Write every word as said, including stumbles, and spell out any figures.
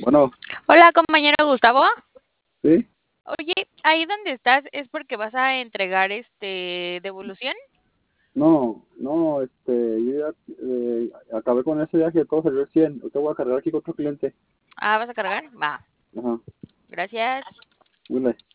Bueno, Hola, compañero Gustavo. sí, Oye, ahí donde estás es porque vas a entregar este devolución. no, no, este, yo ya eh, acabé con ese viaje, todo salió cien. Te voy a cargar aquí con otro cliente. Ah, ¿vas a cargar? Va. Ajá, Gracias. dile.